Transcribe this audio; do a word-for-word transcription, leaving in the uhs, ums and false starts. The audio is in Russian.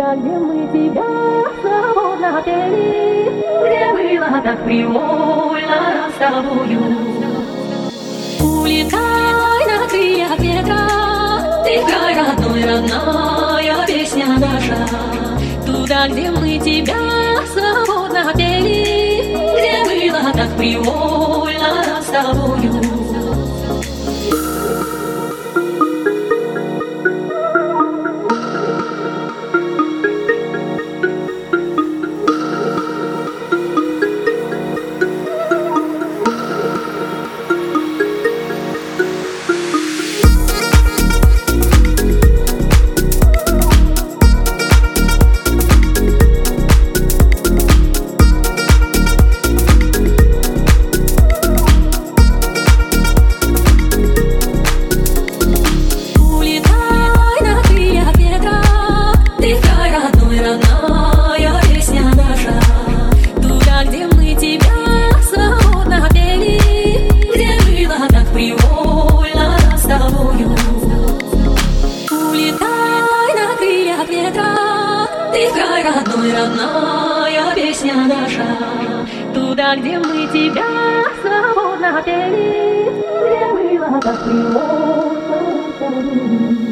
Туда, где мы тебя свободно пели, где было так привольно нам с тобою. Улетай на крыльях ветра, ты край родной, родная песня наша. Туда, где мы тебя свободно пели, где было так привольно нам с тобою. Ты край родной, родная песня наша. Туда, где мы тебя свободно пели, где было так привольно.